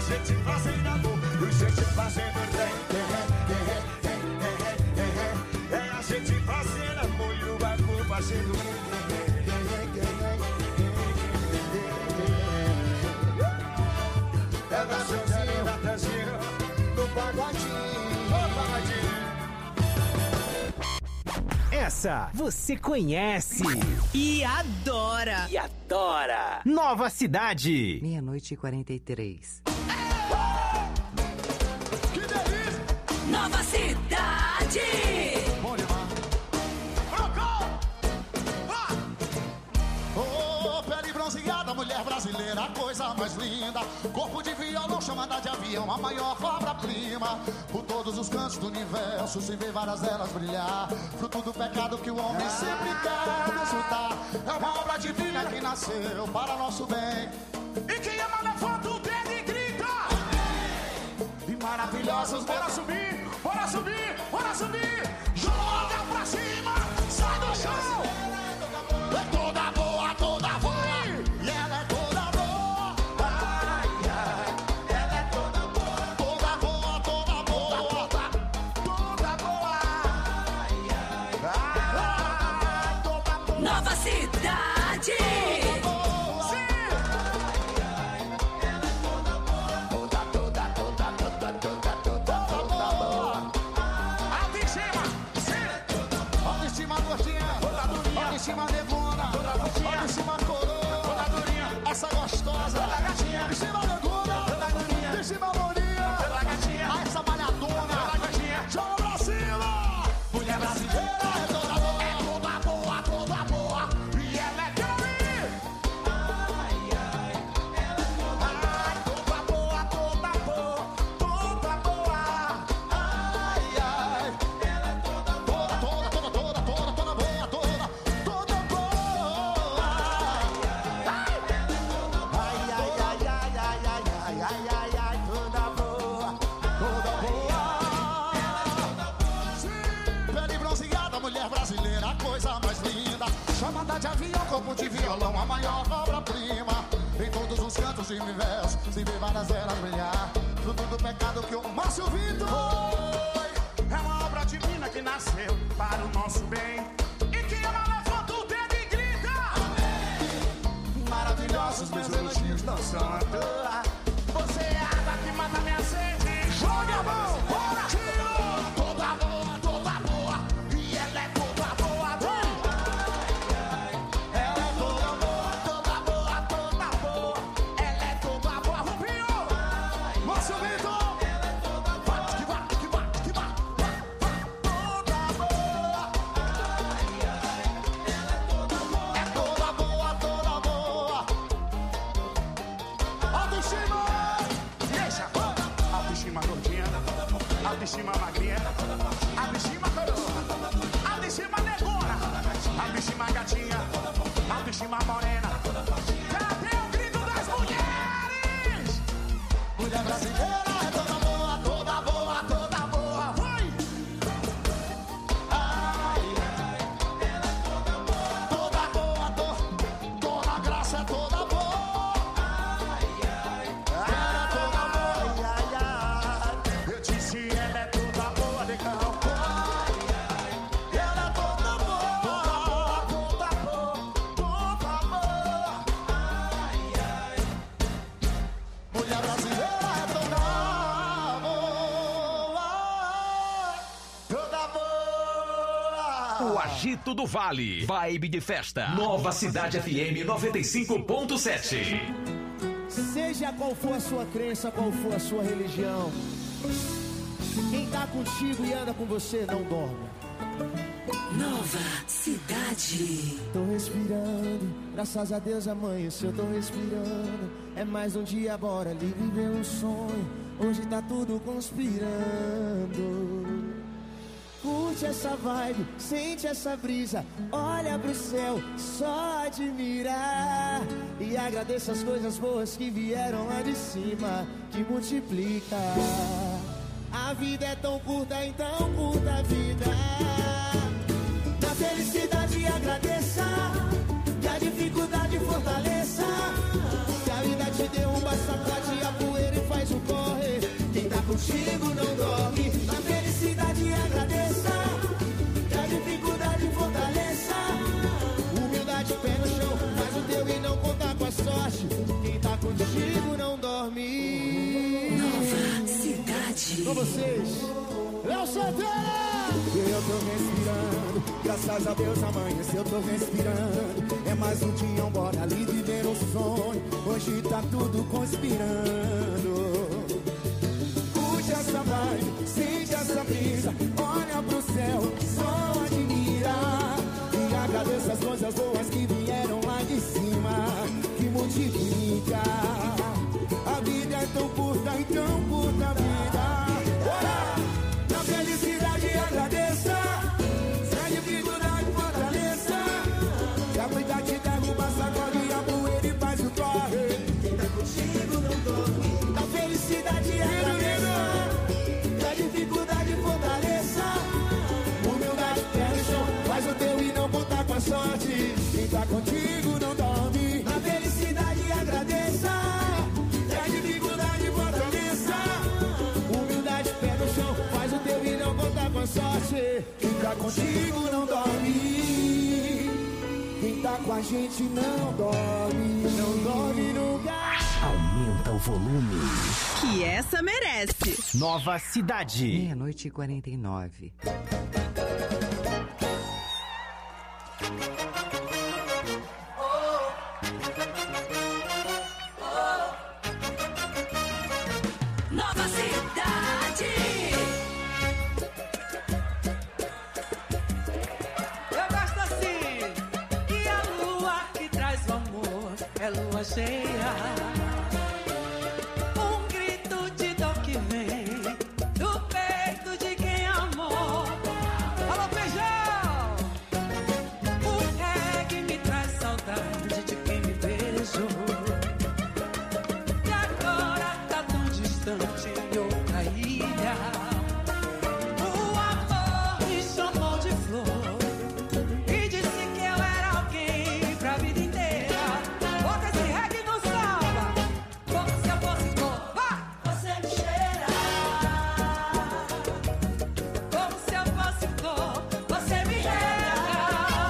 gente fazendo amor, e gente fazendo trem. É a gente fazendo amor e o bagulho fazendo é da Josinha, da Tanzinha, do pagodinho, ô pagodinho. Essa você conhece e adora. E adora. Nova Cidade. 00:43. Que delícia! Nova Cidade. Bom demais. Oh, pele bronzeada, mulher brasileira, a coisa mais linda. Corpo de violão, chamada de avião, a maior obra-prima. Por todos os cantos do universo se vê várias delas brilhar. Fruto do pecado que o homem sempre quer desfrutar. É uma obra divina que nasceu para nosso bem. E quem ama levanta o dedo e grita. E maravilhosos, bora subir, bora subir, bora subir. Joga pra cima, sai do chão. É toda boa, toda boa. E ela é toda boa. Ai, ai. Ela é toda boa. Toda boa, toda boa. Toda boa. Ai, ai. Ai, toda boa. Nova Cidade. Autoestima negona, autoestima coroa, essa gostosa, autoestima negona, autoestima lourinha, essa malhadona, joga pra cima. Mulher brasileira é toda boa, toda boa, e ela é Gary. Ai, ai, ela é toda boa, toda boa, toda boa, ai, ai, ela é toda boa, toda boa, toda boa. Brasileira, a coisa mais linda. Chamada de avião, corpo de violão, a maior obra-prima. Em todos os cantos do universo se vê várias eras brilhar. Fruto do pecado que o Márcio Vitor foi. É uma obra divina que nasceu para o nosso bem. E que ela levanta o dedo e grita. Amém. Maravilhosos meus elogios não são à toa. Você é a água que mata minha sede. Joga a mão, bora, tiro. Toda boa, toda boa. E ela é toda boa, vem. Ela é toda boa, toda boa, toda boa. Ela é toda boa, Rubinho. Márcio Vitor. Ela é toda boa. Que bate, que bate, que bate. Toda boa. Ela é toda boa. É toda boa, toda boa. Autoestima. Deixa. Autoestima gordinha. Autoestima magrinha. Autoestima coroa. Autoestima negona. Autoestima gatinha. Autoestima morena. Cadê o grito das mulheres? Mulher brasileira é toda boa, toda boa, toda boa. Vai! Ai, ai, ela é toda boa. Toda boa, toda graça é toda boa. Ai, ai, ela é toda boa. Ai, ai, eu disse ela é toda boa, legal. Ela é toda boa, toda boa, toda boa. Ai, ai. Mulher brasileira é toda boa, toda boa. O Agito do Vale. Vibe de festa. Nova Cidade FM 95.7. Seja qual for a sua crença, qual for a sua religião, quem tá contigo e anda com você não dorme. Nova Cidade. Tô respirando, graças a Deus amanheceu, tô respirando. É mais um dia, bora ali viver um sonho. Hoje tá tudo conspirando. Curte essa vibe, sente essa brisa. Olha pro céu, só admirar. E agradeça as coisas boas que vieram lá de cima, que multiplica. A vida é tão curta, então curta a vida. Na felicidade agradeça, que a dificuldade fortaleça. Que a vida te derruba, sacode a poeira e faz um contigo não dorme. Na felicidade agradeça, que a dificuldade fortaleça. Humildade pé no chão, faz o teu e não conta com a sorte. Quem tá contigo não dorme. Nova Cidade. Com vocês, Léo Santana! Eu tô respirando, graças a Deus amanheceu, eu tô respirando. É mais um dia, bora ali viver um sonho. Hoje tá tudo conspirando. Curte essa vibe, sente essa brisa. Olha pro céu, só admira. E agradeça as coisas boas que vieram lá de cima, que multiplica. A vida é tão curta, então curta a vida. Bora! Na felicidade agradeça, se a dificuldade fortaleça. Se a vida te derruba, sacode a poeira e faz o corre. Quem tá contigo não dorme. Na felicidade agradeça, se a dificuldade fortaleça. Humildade pé no chão, faz o teu e não conta com a sorte. Quem tá contigo não dorme. Na felicidade agradeça, se a dificuldade fortaleça. Humildade pé no chão, faz o teu e não conta com a sorte. Quem tá contigo não dorme. Quem tá com a gente não dorme. Não dorme nunca. Aumenta o volume. Que essa merece. Nova Cidade. 00:49. Nova Cidade. Eu gosto assim, e a lua que traz o amor é lua cheia. Um grito de dor que vem do peito de quem amou. Alô, feijão! O reggae me traz saudade de quem me beijou. E agora tá tão distante em outra ilha. O amor me chamou de flor e disse que eu era alguém pra vida inteira. Bota esse reggae no samba, como se eu fosse flor. Vai! Você me cheira, como se eu fosse flor. Você me rega,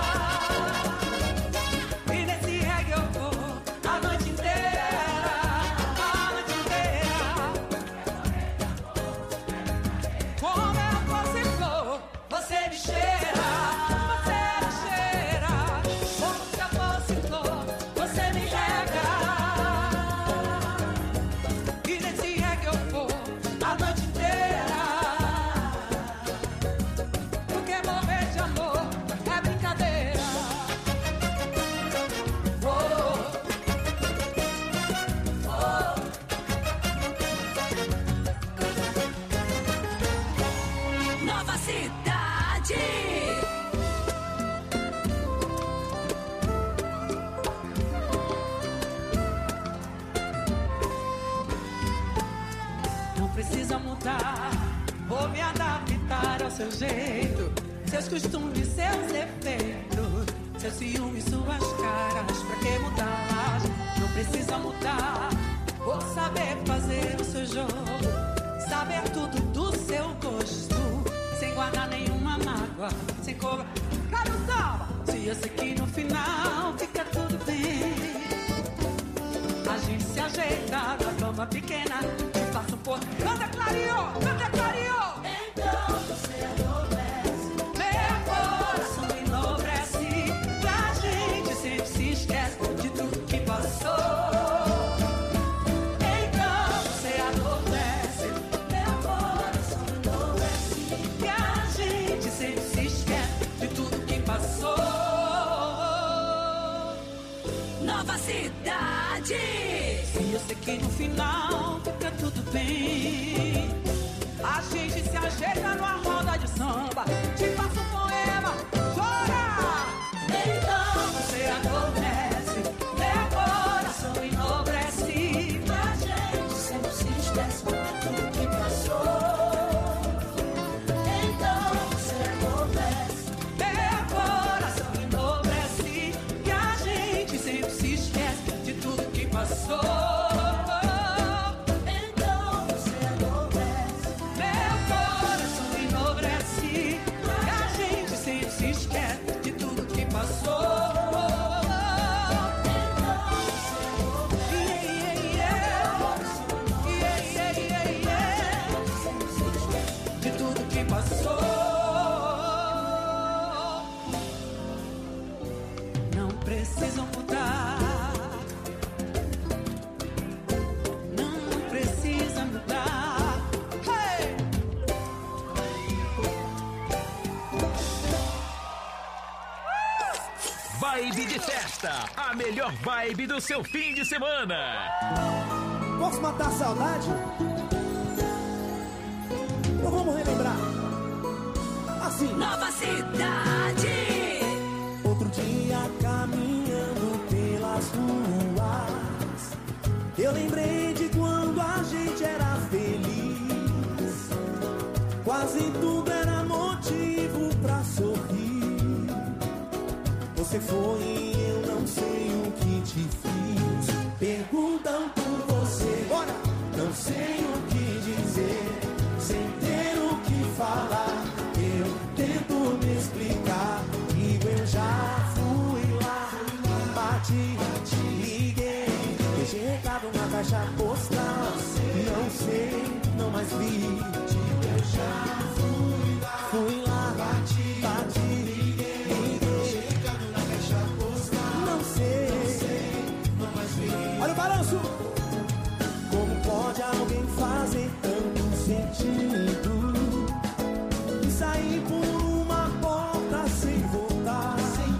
e nesse reggae eu vou a noite inteira, a noite inteira. Como eu fosse flor, você me cheira, como se eu fosse flor, você me rega, e nesse reggae eu vou a noite inteira, porque morrer de amor é brincadeira. Nova Cidade. Não precisa mudar, vou me adaptar ao seu jeito, seus costumes, seus efeitos, seus ciúmes, suas caras, pra que mudar? Não precisa mudar, vou saber fazer o seu jogo, saber tudo do seu gosto, sem guardar nenhuma mágoa, sem cobrar. Cara, samba! Se eu sei que no final fica tudo bem, a gente se ajeita da cama pequena e passa um pouco. Canta clareou, canta clareou. Então você adormece, meu coração enobrece, e a gente sempre se esquece de tudo que passou. Então você adormece, meu coração enobrece, e a gente sempre se esquece de tudo que passou. Nova Cidade. E eu sei que no final fica tudo bem, a gente se ajeita numa roda de samba, te passa um poema, chora. Então você adormece, meu coração enobrece, a gente sempre se esquece de tudo que passou. Então você adormece, meu coração enobrece, e a gente sempre se esquece de tudo que passou. Então você adormece, Festa, a melhor vibe do seu fim de semana. Posso matar a saudade? Então vamos relembrar. Assim. Nova Cidade. Outro dia caminhando pelas ruas, eu lembrei de quando a gente era feliz. Quase tudo era motivo pra sorrir. Você foi e eu não sei o que te fiz. Perguntam por você, ora, não sei o que dizer. Sem ter o que falar, eu tento me explicar. Digo, eu já fui lá, bati, liguei, deixei recado na caixa postal. Não sei, não mais vi. Digo, eu já fui lá, bati, liguei, deixei recado na caixa postal. Não sei, não mais vi. Olha o balanço! Como pode alguém fazer tanto sentido e sair por uma porta sem voltar,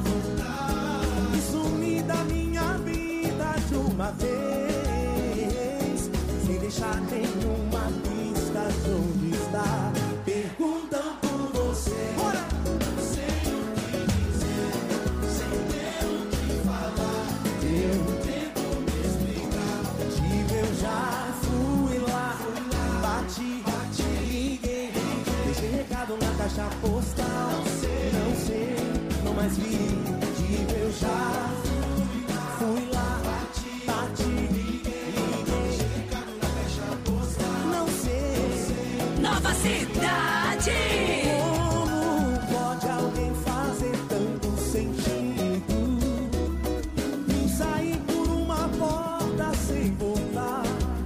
e sumir da minha vida de uma vez, sem deixar nenhuma pista de onde está? Perguntam por você, ora, não sei o que dizer, sem ter o que falar, eu tento me explicar. Digo, eu já fui lá, bati, liguei, deixei recado na caixa postal. Não sei, não mais vi. Digo, eu já fui lá, bati, liguei, deixei recado na caixa postal. Não sei. Nova Cidade. Como pode alguém fazer tanto sentido e sair por uma porta sem voltar,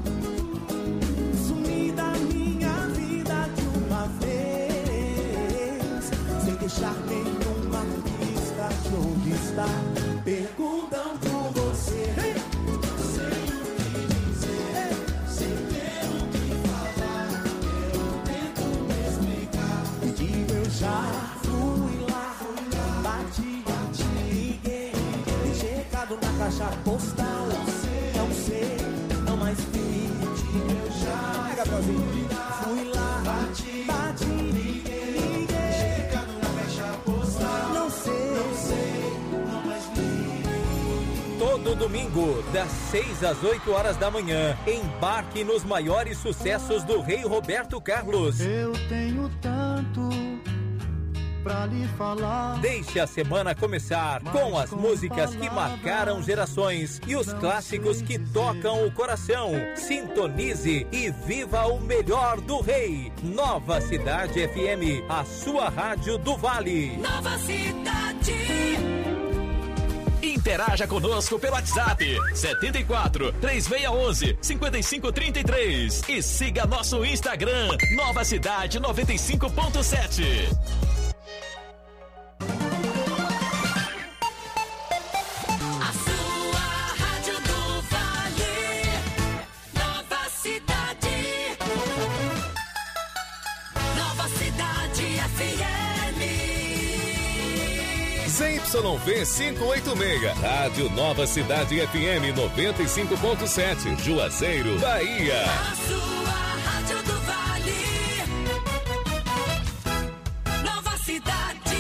sumir da minha vida de uma vez, sem deixar nenhuma pista de onde está? Perguntam por você, sem o que dizer, sem ter o que falar, eu tento me explicar. Digo, eu já fui lá, bati, liguei, deixei recado na caixa postal. Não sei, não mais vi. Digo, eu já fui lá, bati, liguei, deixei recado na caixa postal. Não sei, não mais vi. Todo domingo, das 6 às 8 horas da manhã, embarque nos maiores sucessos do Rei Roberto Carlos. Eu tenho tanto pra lhe falar. Deixe a semana começar com as músicas que marcaram gerações e os clássicos que tocam o coração. Sintonize e viva o melhor do Rei. Nova Cidade FM, a sua rádio do Vale. Nova Cidade. Interaja conosco pelo WhatsApp 74 3611 5533 e siga nosso Instagram Nova Cidade 95.7. A sua rádio do Vale. Nova Cidade. Nova Cidade FM. ZYV 586, Rádio Nova Cidade FM 95.7, Juazeiro, Bahia. A sua rádio do Vale. Nova Cidade.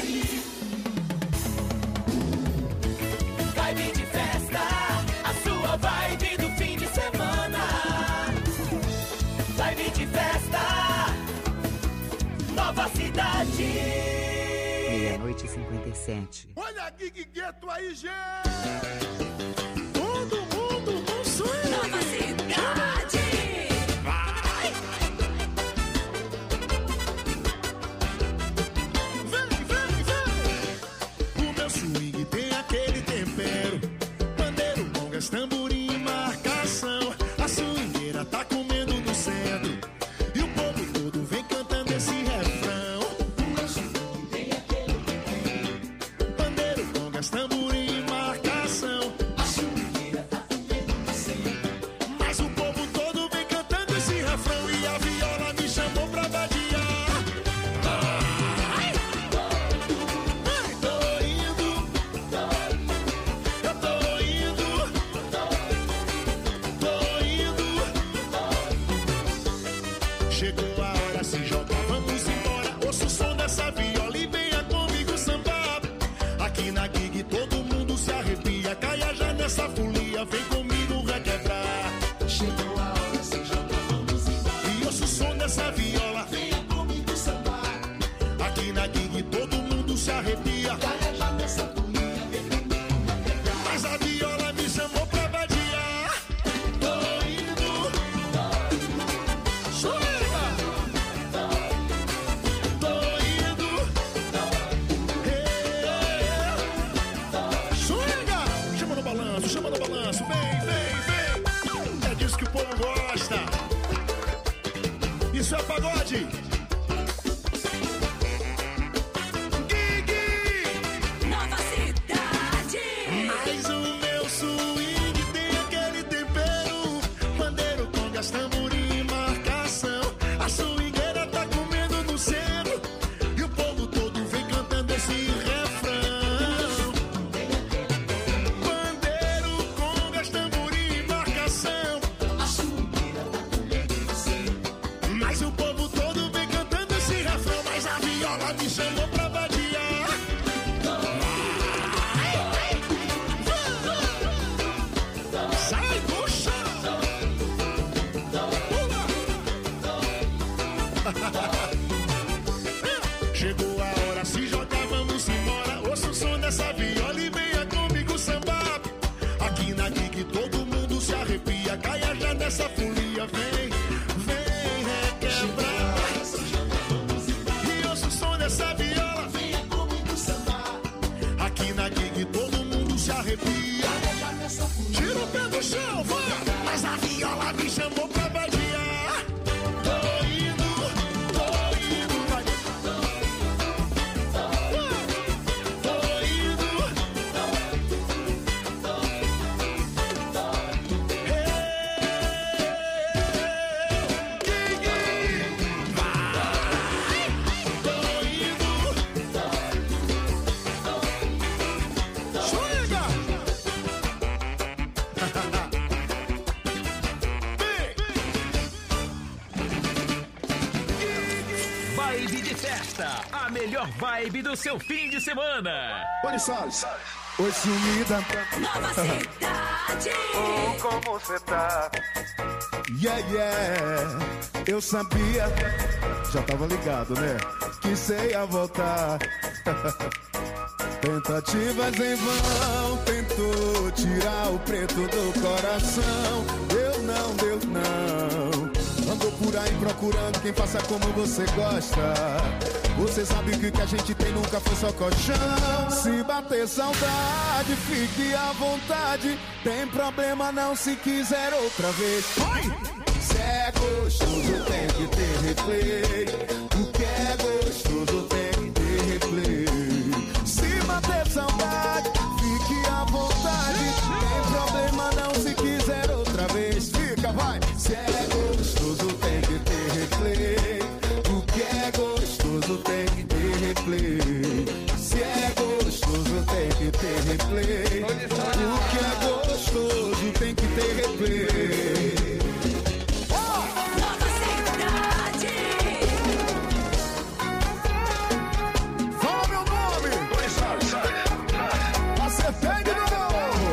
Vibe de festa, a sua vibe do fim de semana. Vibe de festa, Nova Cidade. Meia-noite e 57. Olha a Gig Gueto aí, gente! Todo mundo no swing! Nova Cidade. Vai! Vem! O meu swing tem aquele tempero, pandeiro, bongas, tamborim e marcação. A swingueira tá comendo no centro e o povo todo vem cantando esse refrão. O meu swing tem aquele tempero, pandeiro, bongas, tamborim e marcação. A dessa viola. Venha comigo sambar. Aqui na gig todo mundo se arrepia. Careja dessa folia. Mas a viola me chamou pra vadiar. Tô indo. Chega. Tô indo. Chega. Chama no balanço, chama no balanço. Vem, vem, vem. É disso que o povo gosta. Isso é pagode. Nova Cidade. Mas o meu swing tem aquele tempero. Pandeiro, congas, tamborim, marcação. A swingueira tá comendo no centro. E o povo todo vem cantando esse refrão. Pandeiro, congas, tamborim, marcação. A swingueira tá comendo no centro. Mas o povo todo vem cantando esse refrão. Mas a viola me chamou pra vadiar. Sai do chão. Chegou a hora, se jogar, vamos embora. Ouça o som dessa viola e venha comigo sambar. Aqui na gig todo mundo se arrepia. Caia já nessa folia, vem, vem requebrar. E ouça o som dessa viola, venha comigo sambar. Aqui na gig todo mundo se arrepia. Tira o pé do chão, vai. Mas a viola me chamou pra vadiar. Tô indo, vai. Tô indo. Vibe de festa, a melhor vibe do seu fim de semana. Oi, Salles. Oi, sumida. Nova Cidade. Como você tá? Yeah, yeah. Eu sabia, já tava ligado, né? Que cê ia voltar. Tentativas em vão, tentou tirar o preto do coração. Deu não. Andou por aí procurando quem faça como você gosta. Você sabe que o que a gente tem nunca foi só colchão. Se bater saudade, fique à vontade. Tem problema não se quiser outra vez. Se é gostoso tem que ter replay. O que é gostoso tem que ter replay. Se bater saudade, fique à vontade. Tem problema não se quiser outra vez. Fica, vai. Se é gostoso tem que ter replay. O que é gostoso tem que ter replay. Se é gostoso tem que ter replay. O que é gostoso tem que ter replay. Nova Cidade. Fala meu nome. Acertei de novo.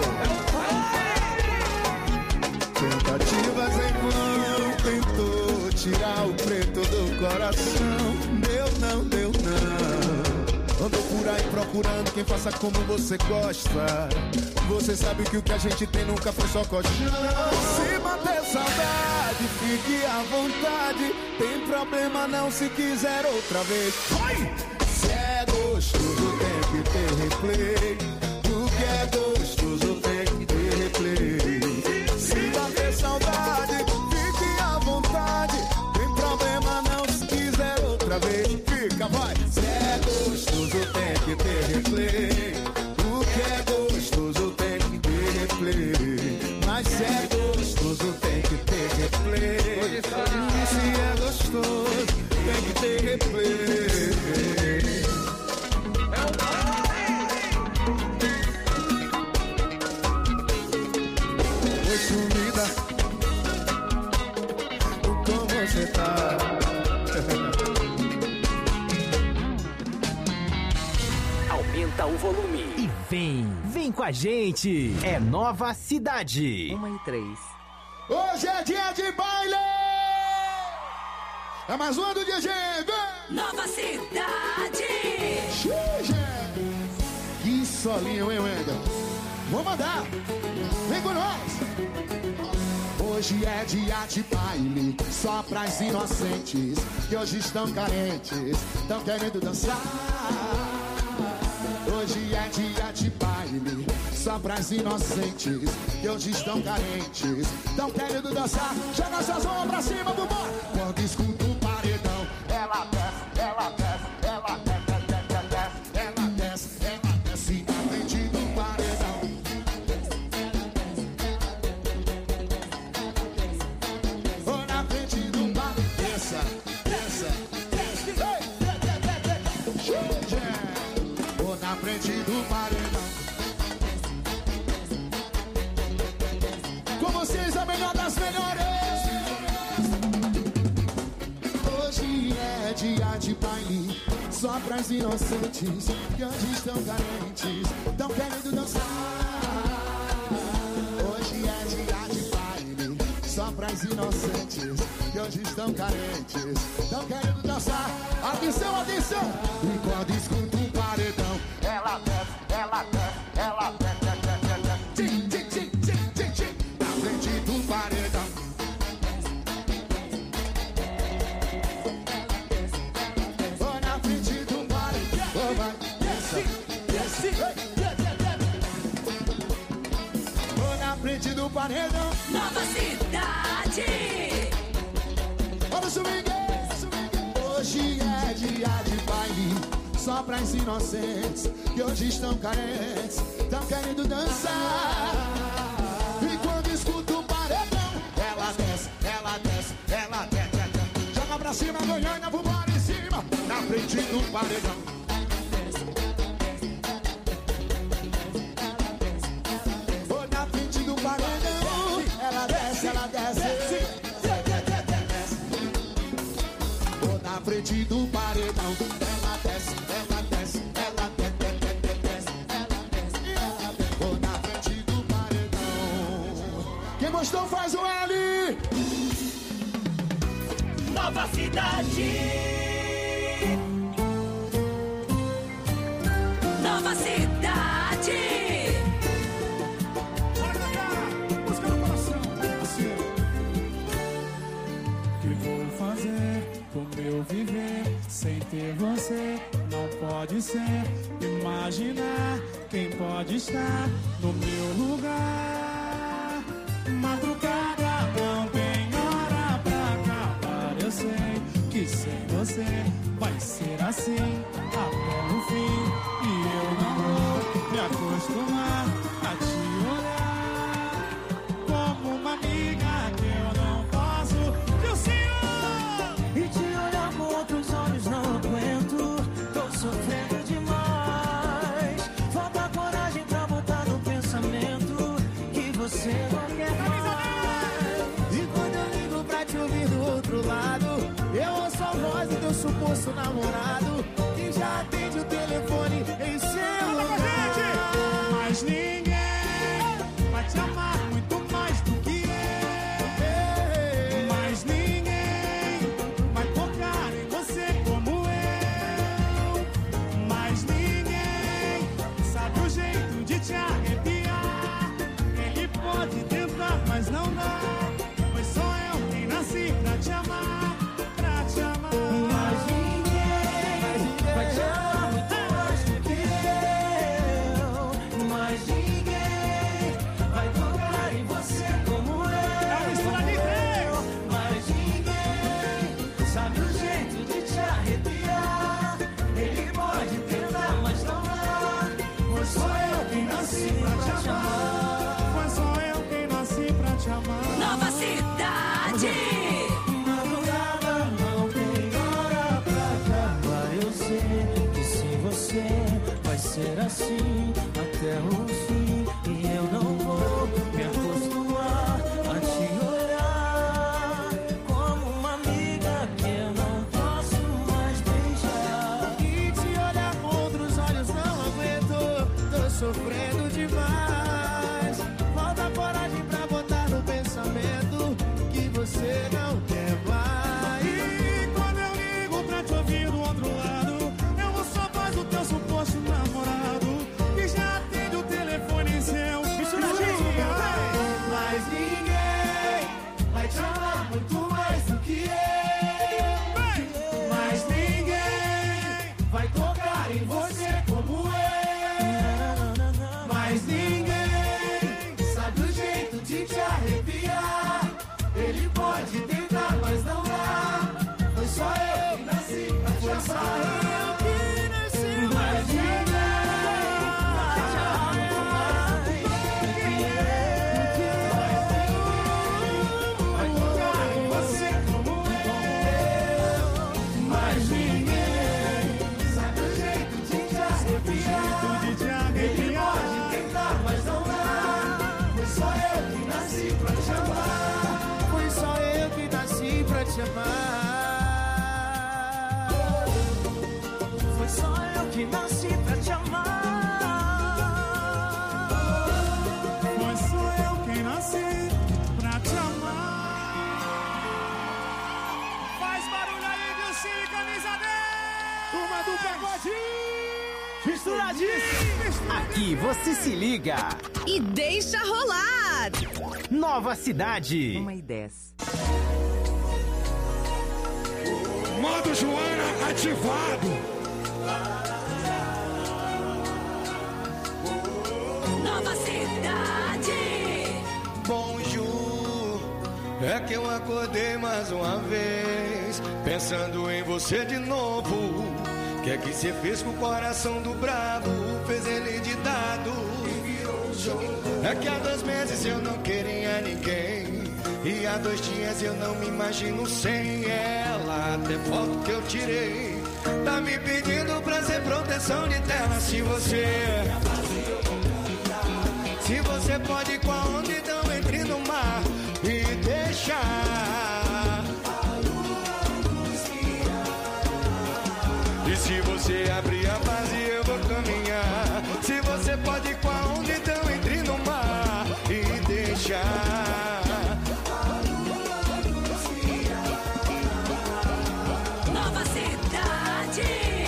Tentativas em vão, tentou tirar o preto do coração. Deu não. Andou por aí procurando quem faça como você gosta. Você sabe que o que a gente tem nunca foi só colchão. Se bater saudade, fique à vontade. Tem problema não se quiser outra vez. Se é gostoso tem que ter replay. O que é gostoso tem que ter replay. Se bater saudade, fique à vontade. Tem problema não se quiser outra vez. Fica, vai. Se é gostoso tem que ter replay. O que é gostoso tem que ter replay. Mas se é gostoso tem que ter replay. E se é gostoso tem que ter replay. Oi, sumida. Como você tá? Aumenta o volume e vem com a gente. É Nova Cidade. 1 e 3. Hoje é dia de baile! É mais uma do DJ, vem! Nova Cidade! Que solinho, hein, Wendel? Vou mandar! Vem com nós! Hoje é dia de baile, só pras inocentes que hoje estão carentes, estão querendo dançar. Hoje é dia de baile, só pras inocentes que hoje estão carentes, estão querendo dançar. Joga suas mãos pra cima, vambora! Quando escuto o paredão, ela desce, ela desce, ela desce, ela desce, ela desce na frente do paredão. Ou na frente do paredão. Desça, desça, desce, ou na frente do paredão. Com vocês a melhor das melhores. Hoje é dia de baile, só pras inocentes que hoje estão carentes, estão querendo dançar. Hoje é dia de baile, só pras inocentes que hoje estão carentes, estão querendo dançar. Atenção, atenção! E quando escuto o paredão, ela desce, ela desce, ela desce, tchim, tchim, tchim, tchim, tchim, tchim, na frente do paredão. Ou na frente do paredão. Oh, vai, desce, desce, ou na frente do paredão. Nova Cidade! Olha o swing! Hoje é dia de baile, só pras inocentes que hoje estão carentes, estão querendo dançar. E quando escuto o paredão, ela desce, ela desce, ela desce. Joga pra cima, Goiânia, vambora em cima, na frente do paredão. Ou na frente do paredão, ela desce, ela desce. Ou na frente do paredão, ela desce, ela desce, ela desce, ela desce. Ou na frente do paredão. Quem gostou faz o L. Nova Cidade! Nova Cidade! Bora cantar, música no coração. Assim. Que vou fazer com meu viver sem ter você? Não pode ser. Imaginar quem pode estar no meu lugar. Madrugada não tem hora pra acabar. Eu sei que sem você vai ser assim até o fim. E eu não vou me acostumar a te olhar como uma amiga que eu não posso. E o Senhor? E te olhar com outros olhos não aguento, tô sofrendo demais. Falta coragem pra botar no pensamento que você não quer mais. E quando eu ligo pra te ouvir do outro lado, eu ouço a voz do teu suposto namorado, que já atende o telefone em seu lugar. Mas ninguém vai te amar muito mais do que eu. Mas ninguém vai tocar em você como eu. Mas ninguém sabe o jeito de te arrepiar. Ele pode tentar, mas não dá. Pois só eu quem nasci pra te amar, pra te amar. Mas ninguém vai te amar muito mais do que eu. Mas ninguém vai tocar em você como eu. Mas ninguém sabe o jeito de te arrepiar. Ele pode tentar, mas não dá. Pois só eu quem nasci pra te amar. Pois só eu quem nasci pra te amar. Nova Cidade! Madrugada não tem hora pra acabar. Eu sei que sem você vai ser assim até o fim. E eu não vou me acostumar a te olhar como uma amiga que eu não posso mais beijar. E te olhar com outros olhos não aguento, tô sofrendo demais. Falta coragem pra botar no pensamento que você não quer mais. muito mais do que eu. Mas ninguém vai tocar em você como eu. Mas ninguém sabe o jeito de te arrepiar. Ele pode tentar, mas não dá. Foi só eu que nasci pra te amar. Foi só eu que nasci pra te amar. Vai tocar em você como eu. Mas ninguém sabe o jeito de te arrepiar. Ele pode tentar, mas não dá. Foi só eu que nasci pra te amar. Foi só eu que nasci pra te amar. Foi só eu que nasci pra te amar. Foi só eu que nasci pra te amar. Faz barulho aí, Dilcinho, camisa 10. Turma do pagodinho. Misturadinho. Aqui você se liga e deixa rolar. Nova Cidade. 1h10. Modo Joana ativado. Nova Cidade. Bonjour, é que eu acordei mais uma vez, pensando em você de novo. Que é que você fez com o coração do bravo? Fez ele de dado e virou um jogo. É que há 2 meses eu não queria ninguém, e há 2 dias eu não me imagino sem ela. Até foto que eu tirei tá me pedindo pra ser proteção de tela. Se você pode ir com a onda, então entre no mar e deixa a lua nos guiar. E se você abrir a base, eu vou caminhar. Se você pode ir com a onda, então entre no mar e deixa a lua nos guiar. Nova Cidade.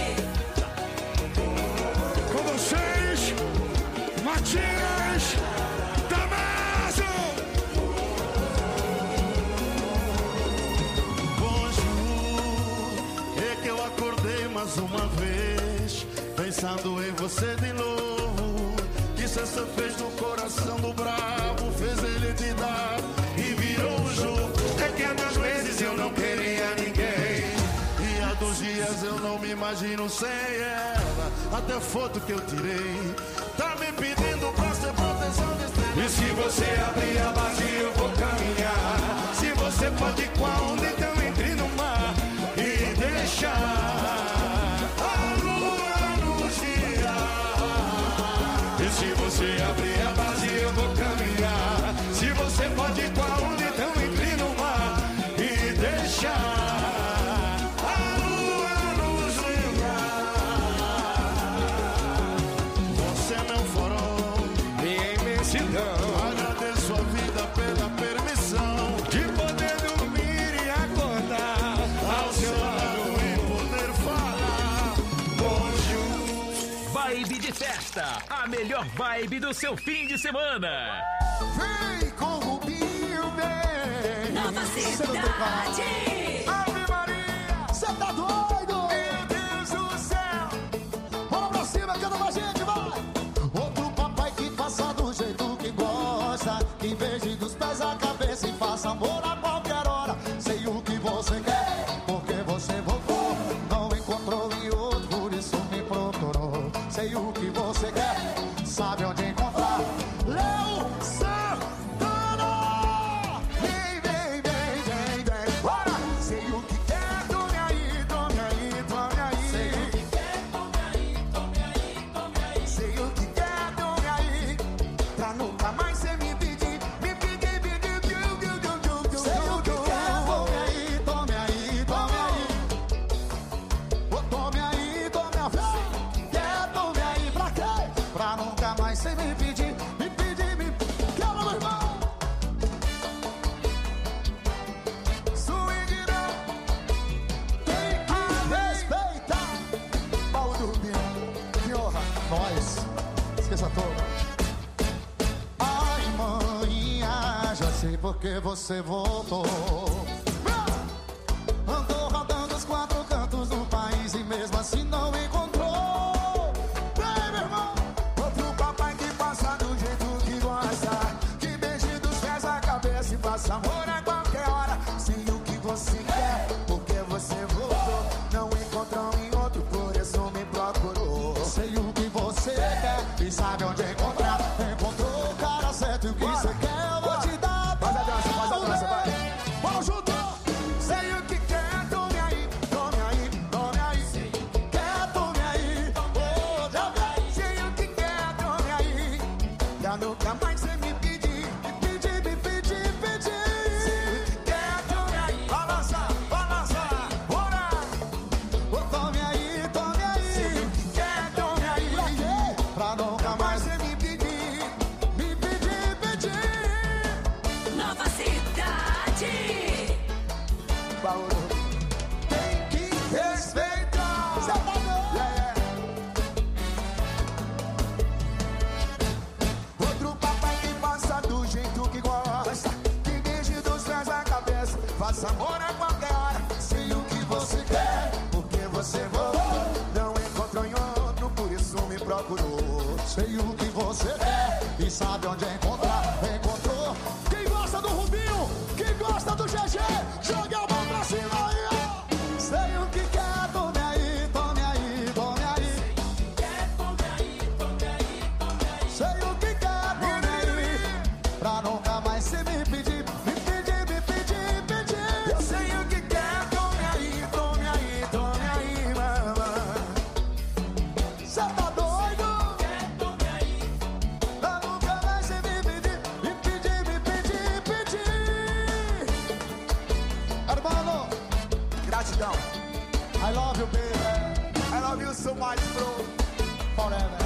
Com vocês, Matias Damaso. Bonjour, é que eu acordei mais uma vez, pensando em você de novo. Que você fez no coração do bravo, fez ele te dar e virou um jogo. É que há 2 meses eu não queria ninguém, e há 2 dias eu não me imagino sem ela. Até foto que eu tirei tá me pedindo pra ser proteção de estrela. e se você abrir a base, eu vou caminhar. Se você pode ir com a onda, então entre no mar e deixa a lua nos guiar. E se você abrir a base, eu vou caminhar. Se você pode ir com a onda, então entre no mar e deixa a lua nos guiar. Você é meu farol, minha imensidão. Agradeço a vida pela permissão de poder dormir e acordar ao seu lado e poder falar. Bonjour. Vibe de festa, a melhor vibe do seu fim de semana. Vem com o Rubinho, vem. Nova Cidade. Ave Maria, cê tá doido? Meu Deus do céu. Vamos pra cima, canta com a gente, vai. Outro papai que faça do jeito que gosta, que beije dos pés à cabeça e faça amor a qualquer hora. Sei o que você quer, porque você voltou. Não encontrou em outro, por isso me procurou. Sei o que você quer, sabe onde encontrar. Léo Santana. Vem, vem, vem, vem, vem. Bora! Sei o que quer, tome aí, tome aí, tome aí. Sei o que quer, tome aí, tome aí, tome aí. Sei o que quer, tome aí, pra nunca mais cê me pedir. Me pedir, pedir, pedir. Sei o que quer, tome aí, tome aí, tome aí. Oh, tome aí, tome aí. Quer, tome aí, pra quê? Pra nunca mais cê me pedir. Me pedir, me quero, meu irmão. Swing não tem que respeitar. Pau do Rubinho, que honra. Nós, esqueça todo. Ai, mãe, já sei porque você voltou. baú. Tem que respeitar. Cê tá doido? Outro papai que passa do jeito que gosta, que desde dos pés à cabeça, faça amor a qualquer hora. Sei o que você quer, porque você voltou. Não encontrou em outro, por isso me procurou. Sei o que você quer e sabe onde encontrar. Encontrou. Quem gosta do Rubinho, quem gosta do GG, joga a mão pra cima aí, ó. Sei o que quer, tome aí, tome aí, tome aí. Sei o que quer, tome aí, pra nunca mais se me pedir, me pedir, me pedir, pedir. Eu sei o que quer, tome aí, tome aí, tome aí, mamãe. Cê tá doido? Tome aí, pra nunca mais se me pedir, me pedir, me pedir, pedir. Hermano, gratidão. I love you, baby. I love you so much, bro. Forever.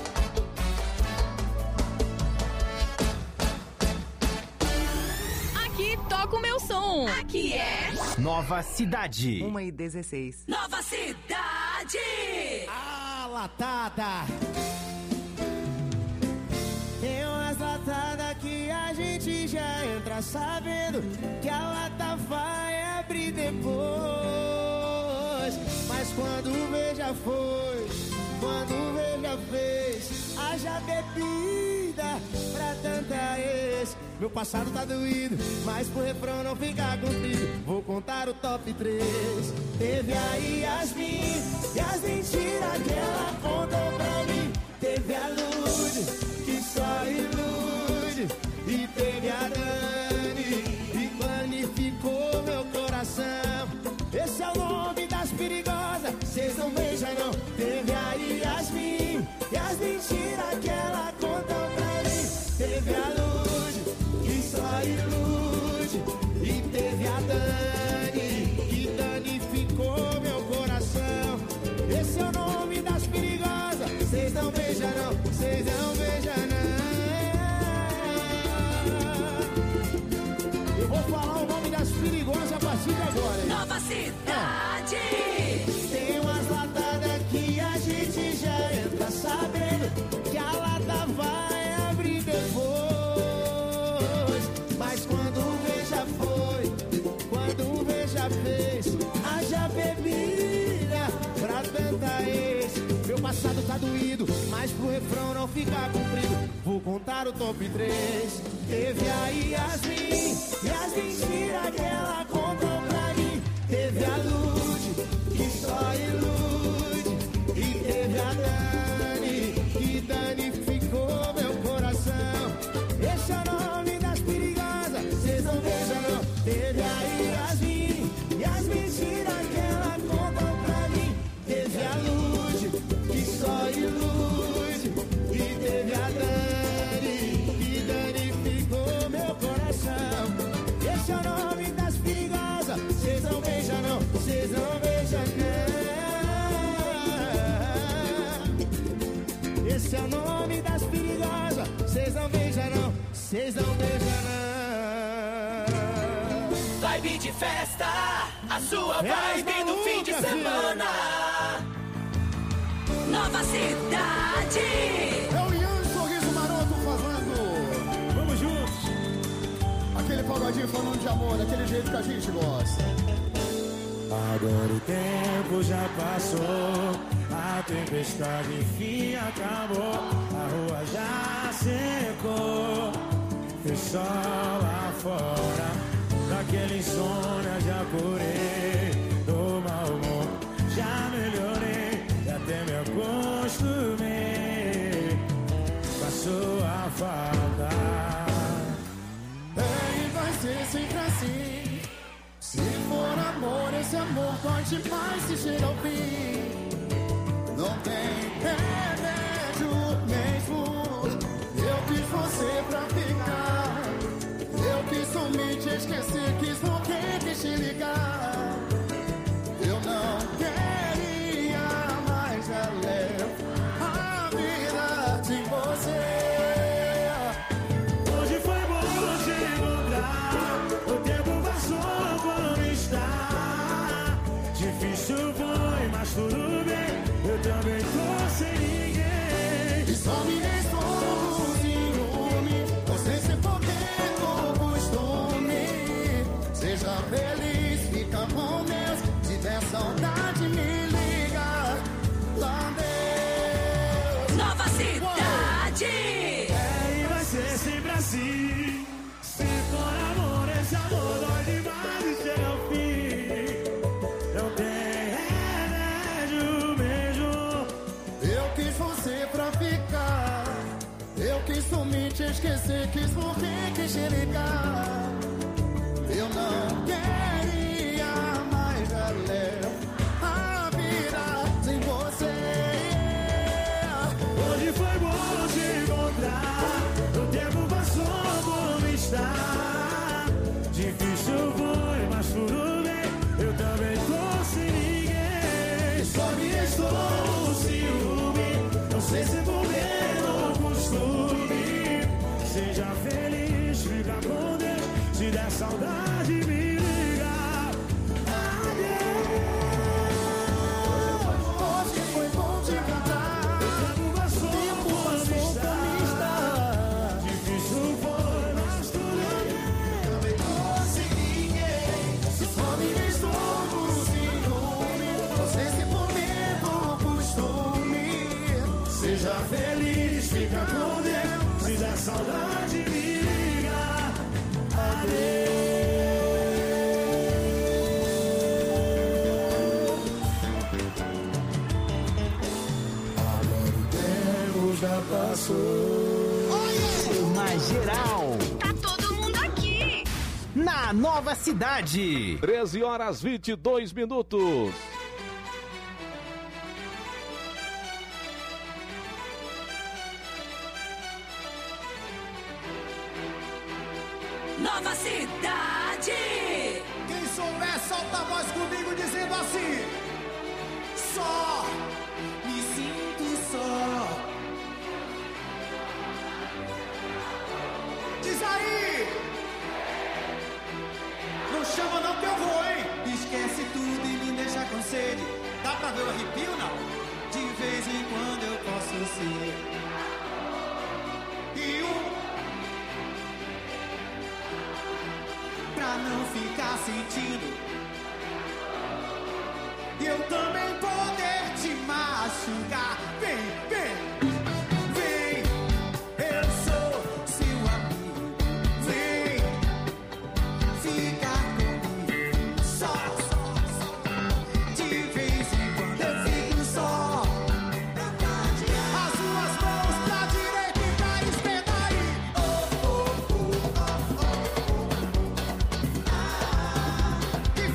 Aqui toca o meu som. Aqui é Nova Cidade. 1h16. Nova Cidade. A latada. Tem umas latadas que a gente já entra sabendo que a lata vai abrir depois. Mas quando vê já foi, quando vê já fez, haja bebida pra tanta ex. Meu passado tá doído, mas pro refrão não ficar comprido, vou contar o top 3. Teve aí Yasmin, e as mentiras que ela contou pra mim. Teve a Lud, que só ilude, e teve a Dani, e planificou meu coração. Esse é o nome das perigosas, cês não beijam não. Teve aí Yasmin, e as mentiras que ela contou pra mim. Teve a Lud, que só ilude, e teve a Dani, que danificou meu coração. Esse é o nome das perigosas, cês não beijam não, cês não beijam não. Eu vou falar o nome das perigosas a partir de agora, hein? Nova Cidade. Tem umas latadas que a gente já entra sabendo que a lata vai abrir depois. Mas quando vê já foi, quando vê já fez, haja bebida pra tanta ex. Meu passado tá doído, mas pro refrão não ficar comprido, vou contar o top 3. Teve aí Yasmin, e as mentiras que ela contou pra mim. Teve a Lud, que só ilude, e teve a Dani, que danificou meu coração. Esse é o nome das perigosas, cês não beijam não. Teve aí Yasmin, e as mentiras que ela contou pra mim. Teve a Lud, que só ilude, e teve a Dani, que danificou meu coração. Esse é o nome das perigosas, cês não beijam não, cês não beijam não. Esse é o nome das perigosas, cês não beijam não, cês não beijam não. Vibe de festa, a sua vibe no fim de semana. Nova Cidade. É o Ian Sorriso Maroto falando. Vamos juntos. Aquele pagodinho falando de amor, daquele jeito que a gente gosta. Agora o tempo já passou, a tempestade enfim acabou, a rua já secou, fez sol lá fora, daquele insônia já curei, do mau humor já melhorei, e até me acostumei, passou a falta. E vai ser sempre assim. Se for amor, esse amor pode mais se chegar ao fim. Não tem remédio mesmo. Eu quis você pra ficar. Eu quis somente esquecer, quis morrer, quis te ligar. Eu não queria mais levar a vida de você. Hoje foi bom te encontrar, o tempo passou como está. saudade me liga. Landeus. Nova Cidade. E vai ser sempre assim. Se for amor, esse amor dói demais e chega ao fim. Não tem remédio mesmo. Eu quis você pra ficar. Eu quis sumir, te esquecer. Quis morrer, quis te ligar. Eu não queria mais galera. A vida sem você. Hoje foi bom te encontrar. O tempo passou por me estar. Difícil foi, mas tudo bem. Eu também tô sem ninguém. Só me restou o ciúme. Não sei se por medo ou costume. Seja feliz, fica com Deus. Se der saudade, me liga. Adeus. Hoje foi bom te encontrar. O tempo passou por me estar. Difícil foi, mas tudo bem. Também tô sem ninguém. Se só me restou o ciúme. Não sei se por medo ou costume. Seja feliz, fica com Deus. Se der saudade, me liga. Adeus. Agora o tempo já passou. Na geral, Tá todo mundo aqui. na Nova Cidade. 13h22. Nova Cidade. Quem souber, solta a voz comigo dizendo assim: só me sinto só. Diz aí! Não chama não que eu vou, hein? Esquece tudo e me deixa com sede. Dá pra ver o arrepio, não? De vez em quando eu posso ser. E pra não ficar sentindo e eu também poder te machucar. Vem, vem, vem, eu sou seu amigo. Vem, ficar comigo. Só, de vez em quando eu fico só. As suas mãos pra direita e pra esquerda aí. Oh, oh, oh, oh, oh.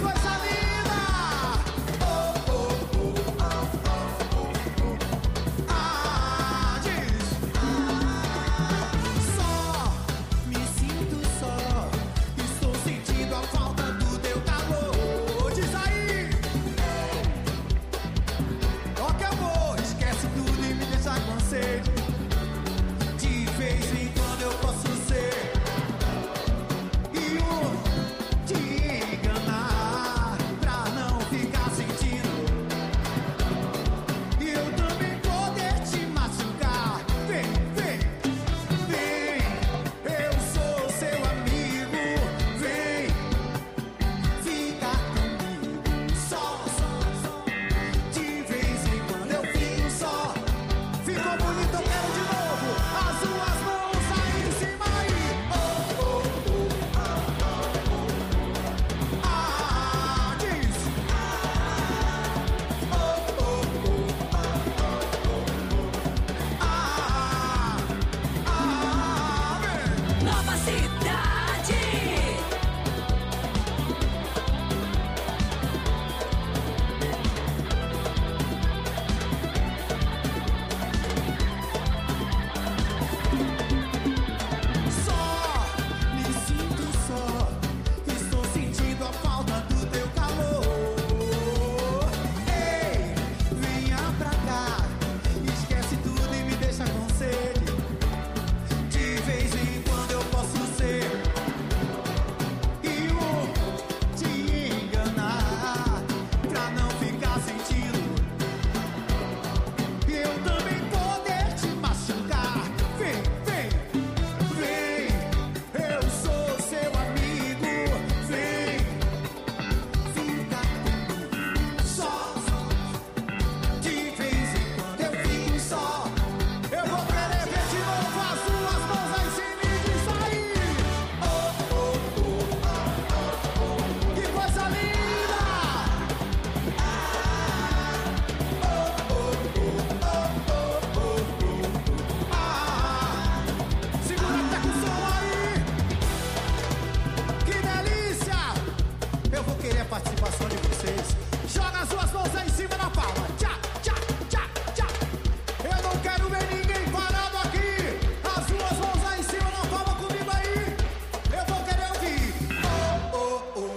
vocês. Joga as suas mãos aí em cima na palma. Tchá, tchá, tchá, tchá. Eu não quero ver ninguém parado aqui. As suas mãos aí em cima na palma comigo aí. Eu vou querer ouvir. Oh, oh, oh.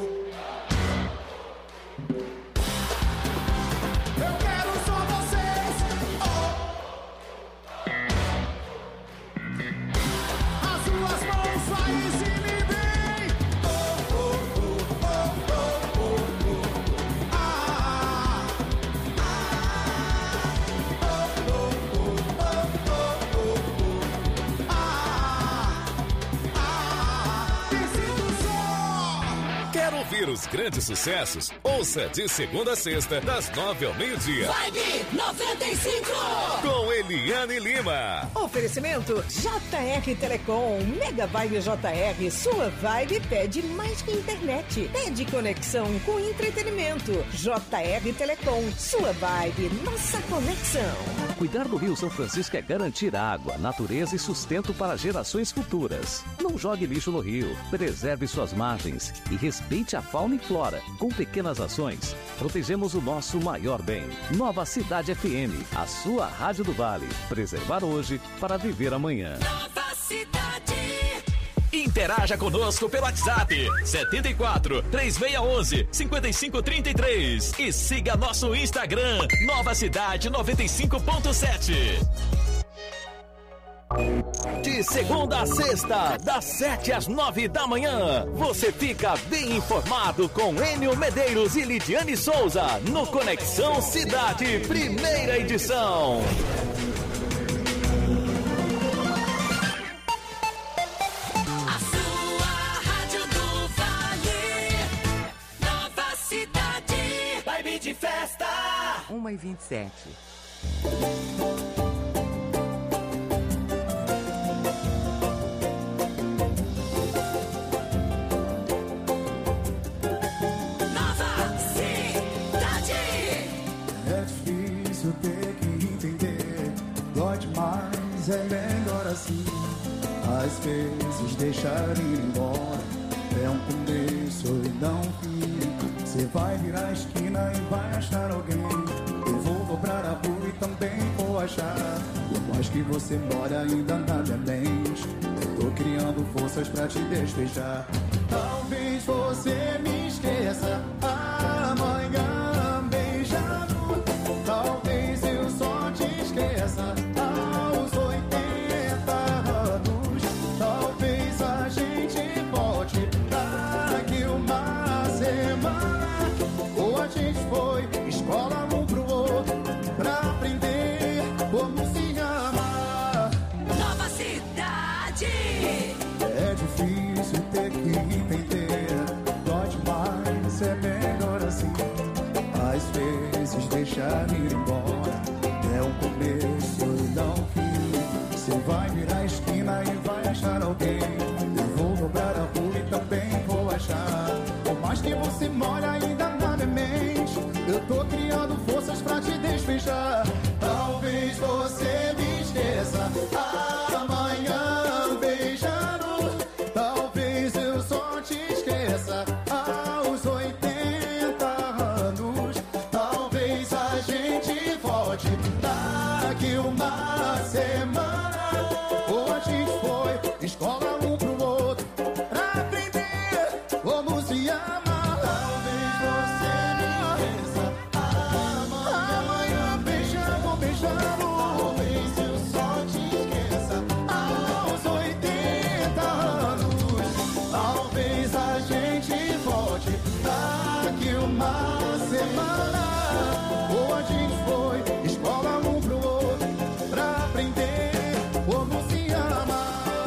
Eu quero só vocês. Oh. As suas mãos aí em cima e vem. Oh, oh, oh, oh, oh, oh, oh. Ah, ah, oh, oh, oh, oh, oh, oh. Preciso só. Quer ouvir os grandes sucessos? Ouça de segunda a sexta, das 9 ao meio-dia. Vibe 95. Com Eliane Lima. Oferecimento JR Telecom, Mega Vibe JR, sua vibe pede mais que internet, pede conexão com entretenimento. JR Telecom, sua vibe, nossa conexão. Cuidar do Rio São Francisco é garantir água, natureza e sustento para gerações futuras. Não jogue lixo no rio, preserve suas margens e respeite a fauna e flora. Com pequenas ações, protegemos o nosso maior bem. Nova Cidade FM, a sua rádio do Vale. Preservar hoje para viver amanhã. Nova Cidade. Interaja conosco pelo WhatsApp 74 3611 5533 e siga nosso Instagram Nova Cidade 95.7. De segunda a sexta, das 7 às 9 da manhã, você fica bem informado com Enio Medeiros e Lidiane Souza no Conexão Cidade, primeira edição. A sua rádio do Vale. Nova Cidade. Vibe de festa. 1h27. É difícil ter que entender, dói demais, é melhor assim. Às vezes deixar ir embora é um começo e não fim. Você vai virar a esquina e vai achar alguém. Eu vou dobrar a rua e também vou achar. Por mais que você mora ainda nada é mente. Eu tô criando forças pra te despejar. Talvez você me esqueça amanhã beijando. Talvez eu só te esqueça aos 80 anos. Talvez a gente volte daqui uma semana. Ou a gente foi escola um pro outro pra aprender como se amar. Nova Cidade. É difícil ter que entender, dói demais, é melhor assim. Às vezes deixar ir embora é um começo e não fim. Você vai virar a esquina e vai achar alguém. Eu vou dobrar a rua e também vou achar. Por mais que você mora ainda nada é mente. Eu tô criando forças pra te despejar. Talvez você me esqueça amanhã beijando. Talvez eu só te esqueça aos 80 anos. Talvez a gente volte daqui uma semana. Ou a gente foi escola um pro outro pra aprender como se ama. Talvez você me esqueça amanhã beijando, beijando. Talvez eu só te esqueça aos 80 anos. Talvez a gente volte daqui uma semana. Ou a gente foi escola um pro outro pra aprender como se ama.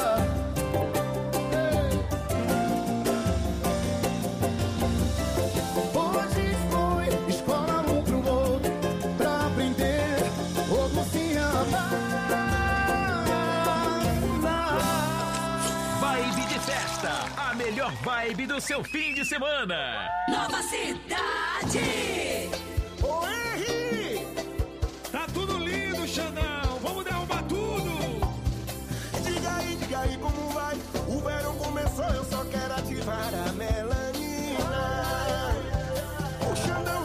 Ou a gente foi escola um pro outro pra aprender como se ama. Vibe de festa, a melhor vibe do seu fim de semana. Nova Cidade. Ô R! Tá tudo lindo, Xandão. Vamos derrubar tudo. Diga aí como vai. O verão começou, eu só quero ativar a melanina. O Xandão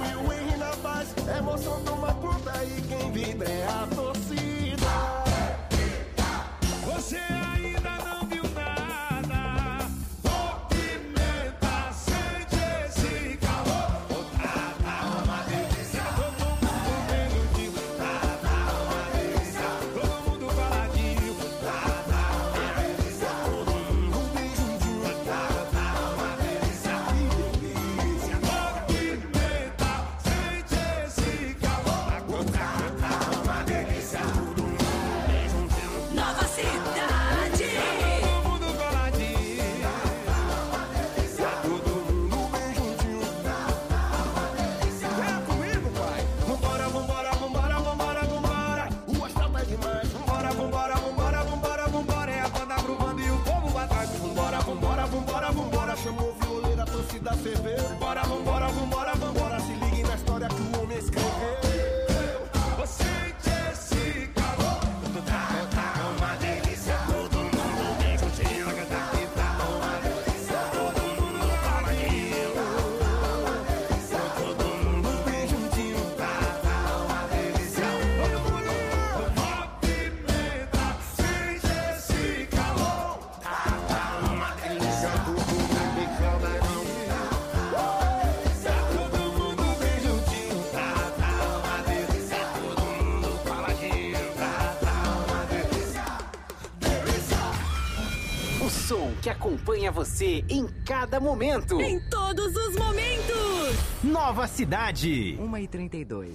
que acompanha você em cada momento. Em todos os momentos. Nova Cidade. 1h32.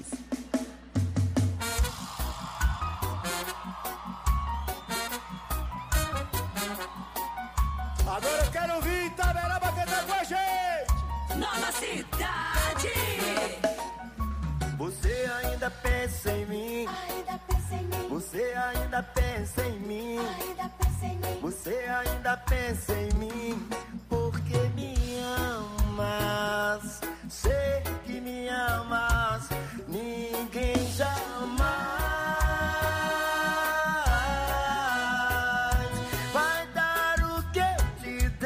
Agora eu quero ouvir Itaberaba cantar com a gente. Nova Cidade. Você ainda pensa em mim. Você ainda pensa em mim. Você ainda pensa em mim. Porque me amas. Sei que me amas. Ninguém jamais vai dar o que eu te dei.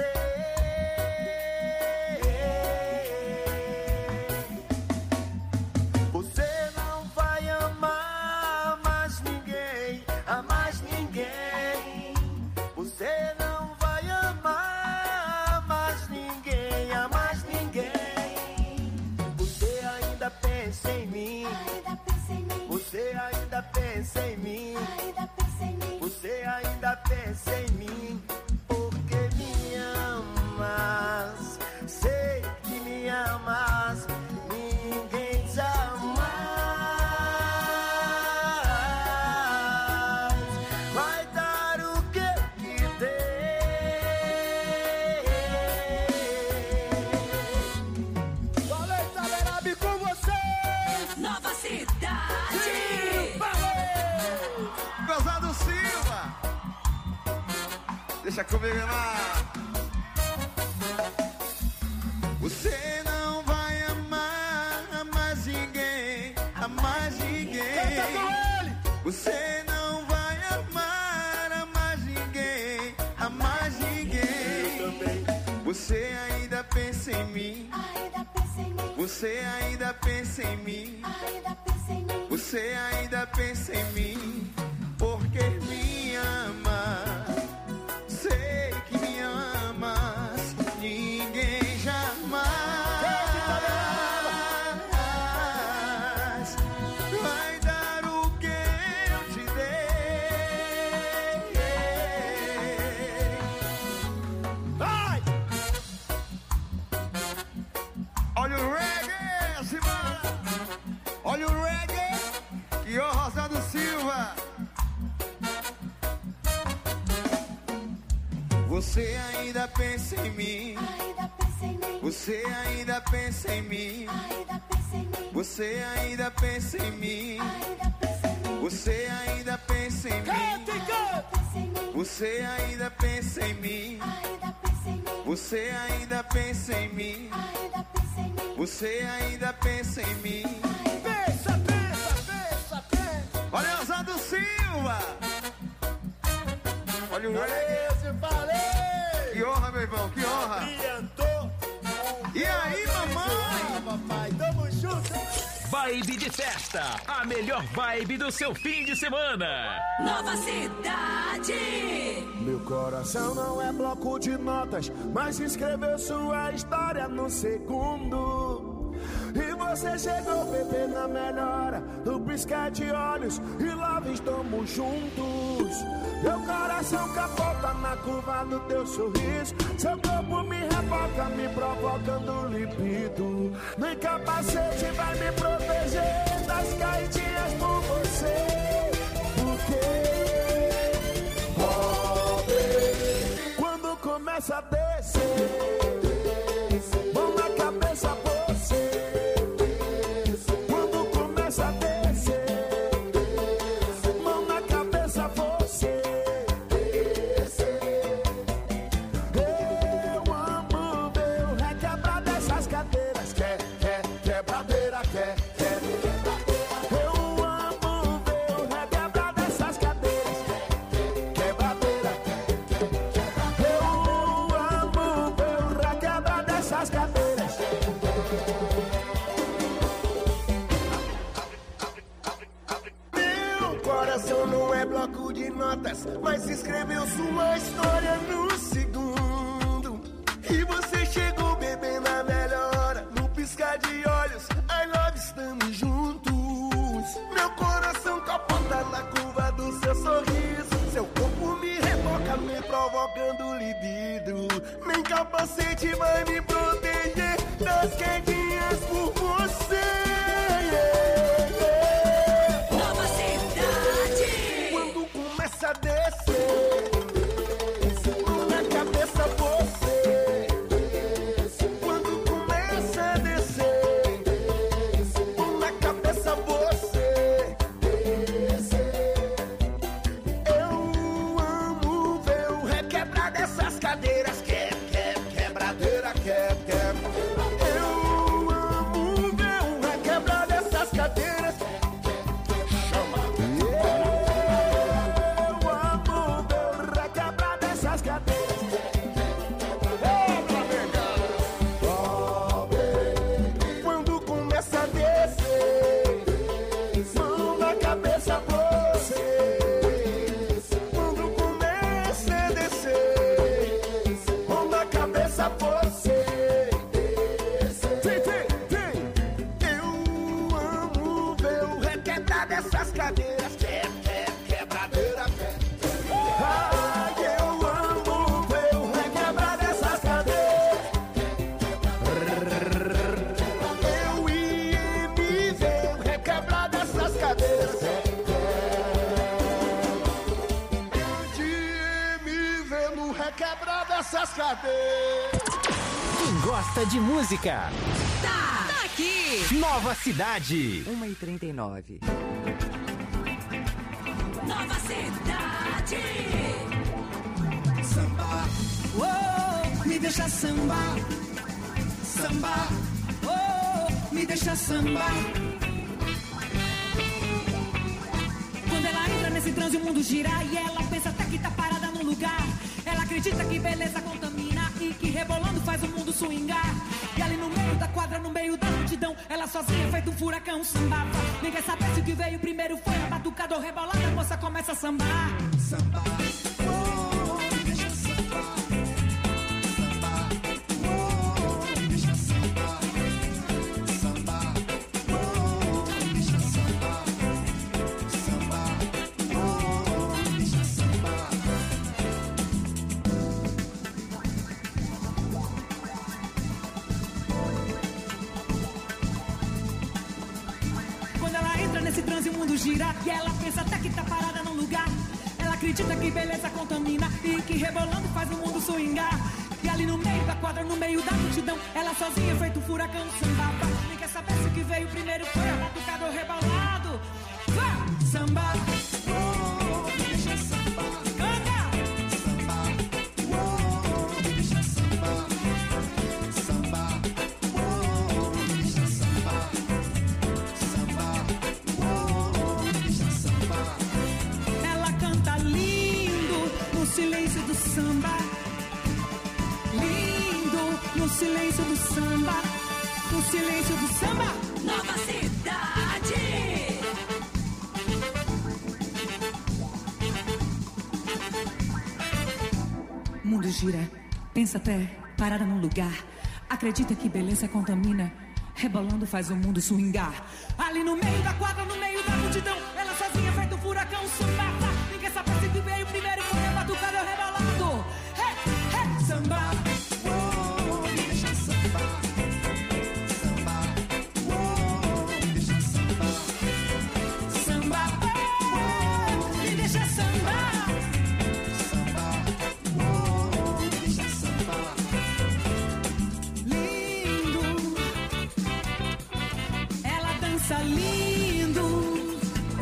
Você não vai amar mais ninguém, a mais ninguém. Você não vai amar mais ninguém, a mais ninguém. Você ainda pensa em mim. Você ainda pensa em mim. Você ainda pensa em mim. Porque me amas. Sei que me amas. Ninguém jamais vai dar o que eu te dei. Valeu, Itaberaba, com vocês. Nova Cidade. Gozado Silva. Deixa comigo lá. Você não vai amar mais ninguém, a mais ninguém. Você não vai amar a mais ninguém, a mais ninguém. Você ainda pensa em mim. Você ainda pensa em mim. Você ainda pensa em mim. Porque me ama. Sei que me amas. Ninguém jamais vai dar o que eu te dei. Vai! Olha o reggae, Simão! Olha o reggae e o Rosado Silva. Você ainda pensa em mim. Você ainda pensa em mim. Você ainda pensa em mim. Você ainda pensa em mim. Você ainda pensa em mim. Você ainda pensa em mim. Você ainda pensa em mim. Pensa, pensa, pensa, pensa. Olha o Rosado Silva. Olha o reggae. Falei. Que honra, meu irmão, que honra. Brilhantou. E aí, mamãe? Papai, tamo junto. Vibe de festa, a melhor vibe do seu fim de semana. Nova Cidade. Meu coração não é bloco de notas, mas escreveu sua história no segundo. E você chegou, bebê, na melhora, no piscar de olhos, e lá estamos juntos. Meu coração capota na curva do teu sorriso. Seu corpo me reboca, me provocando libido. No capacete vai me proteger das caidinhas por você. Porque quando começa a descer, mão na cabeça você. Quando começa a descer, mão na cabeça você. Eu amo ver o requebrar dessas cadeiras. Quebradeira, quer. Eu amo ver o requebrar dessas cadeiras. Quebradeira, eu amo ver o requebrar dessas cadeiras. Meu coração não é bloco de notas, mas escreveu sua história no segundo. E você chegou, bebê, na melhor hora, no piscar de olhos, I love, estamos juntos. Meu coração capota na curva do seu sorriso. Seu corpo me reboca, me provocando libido. pedido. Nem capacete vai me proteger das quedinhas por você. Nova cidade. Quando começa a descer na cabeça você. Quando começa a descer na cabeça você. Eu amo ver o requebrar dessas cadeiras. Quebradeira, eu amo ver o requebrar dessas cadeiras. Chama. Eu amo ver o requebrar dessas cadeiras. Quando começa a descer mão na cabeça você. Quando começa a descer mão na cabeça você. Eu amo ver o requebrar dessas cadeiras. Quebradeira. Ai, eu amo ver o requebrar dessas cadeiras. Eu ia me ver o requebrar dessas cadeiras. Eu ia me ver no requebrar dessas cadeiras. Quem gosta de música, Tá aqui. Nova Cidade. 1h39. Nova cidade. Samba, oh, me deixa sambar. Samba, oh, me deixa sambar. Quando ela entra nesse transe o mundo gira e ela pensa até que tá parada no lugar. Ela acredita que beleza contamina e que rebolando faz o mundo swingar. E ali no meio da quadra, no meio da multidão, ela sozinha feito um furacão sambava. Ninguém sabe se o que veio primeiro foi a batucada ou rebolada, a moça começa a sambar. Samba, oh, deixa sambar. Samba, oh, deixa sambar. Samba, oh, deixa sambar. Samba, oh, deixa sambar. Quando ela entra nesse transe o mundo gira e ela pensa até que tá parada num lugar. Ela acredita que beleza contamina e que rebolando faz o mundo swingar. E ali no meio da quadra, no meio da multidão, ela sozinha feito um furacão sambava. Nem quer saber se o que veio primeiro foi a batucada ou rebolado. Vá! Samba, oh, deixa sambar. Canta! Samba, oh, deixa sambar. Samba, oh, deixa sambar. Samba, oh, deixa sambar. Ela canta lindo no silêncio do samba. Lindo no silêncio do samba. No silêncio do samba. Nova cidade. O mundo gira, pensa até, parada num lugar. Acredita que beleza contamina, rebolando faz o mundo swingar. Ali no meio da quadra, no meio da multidão, ela sozinha feito um furacão sambava. Ninguém sabe se que veio primeiro foi a batucada ou rebolado. Samba, oh, me deixa sambar. Samba, oh, me deixa sambar. Samba, oh, me deixa sambar. Samba, oh, me deixa sambar. Lindo, ela dança lindo.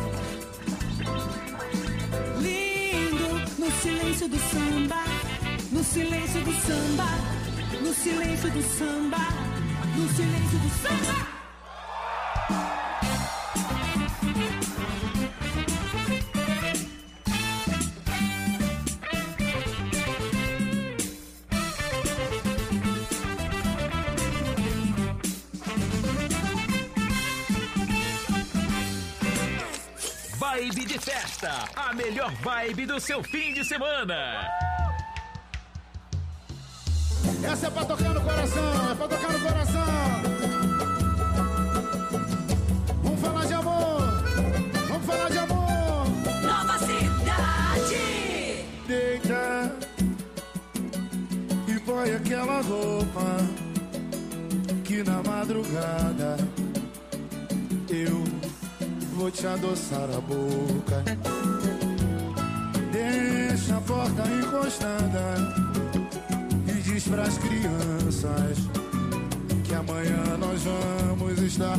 Lindo, no silêncio do samba. No silêncio do samba, no silêncio do samba, no silêncio do samba. Vibe de festa, a melhor vibe do seu fim de semana. Essa é pra tocar no coração, é pra tocar no coração. Vamos falar de amor, vamos falar de amor. Nova cidade. Deita, aquela roupa que na madrugada eu vou te adoçar a boca. Deixa a porta encostada e diz pras crianças que amanhã nós vamos estar